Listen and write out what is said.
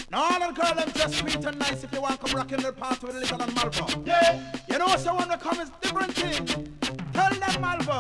Now all the girls them just sweet and nice if you want to come rockin' the party with a little and Malvo. Yeah. You know so when they come is different thing. Tell them Malvo.